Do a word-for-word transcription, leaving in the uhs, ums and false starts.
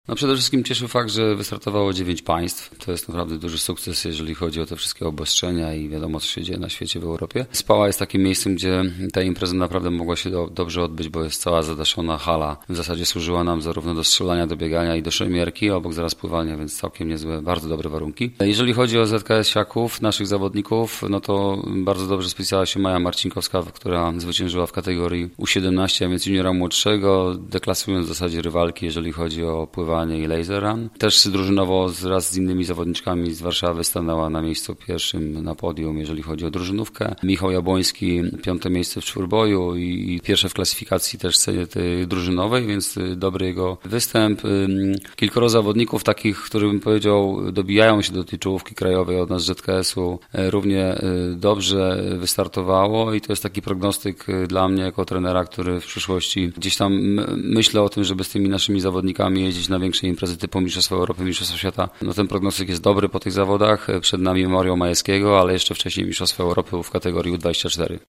No przede wszystkim cieszy fakt, że wystartowało dziewięć państw. To jest naprawdę duży sukces, jeżeli chodzi o te wszystkie obostrzenia i wiadomo, co się dzieje na świecie, w Europie. Spała jest takim miejscem, gdzie ta impreza naprawdę mogła się do, dobrze odbyć, bo jest cała zadaszona hala. W zasadzie służyła nam zarówno do strzelania, do biegania i do szermierki, a obok zaraz pływania, więc całkiem niezłe, bardzo dobre warunki. Jeżeli chodzi o Z K S Siaków, naszych zawodników, no to bardzo dobrze spisała się Maja Marcinkowska, która zwyciężyła w kategorii U siedemnaście, a więc juniora młodszego, deklasując w zasadzie rywalki, jeżeli chodzi o pływanie i laser run. Też drużynowo wraz z innymi zawodniczkami z Warszawy stanęła na miejscu pierwszym na podium, jeżeli chodzi o drużynówkę. Michał Jabłoński piąte miejsce w czwórboju i pierwsze w klasyfikacji też tej drużynowej, więc dobry jego występ. Kilkoro zawodników takich, których bym powiedział dobijają się do tej czołówki krajowej od nas z Z K S-u, równie dobrze wystartowało i to jest taki prognostyk dla mnie jako trenera, który w przyszłości gdzieś tam myślę o tym, żeby z tymi naszymi zawodnikami jeździć na większe imprezy typu Mistrzostwa Europy, Mistrzostwa Świata. No ten prognostyk jest dobry po tych zawodach. Przed nami Memoriał Majewskiego, ale jeszcze wcześniej Mistrzostwa Europy w kategorii U dwadzieścia cztery.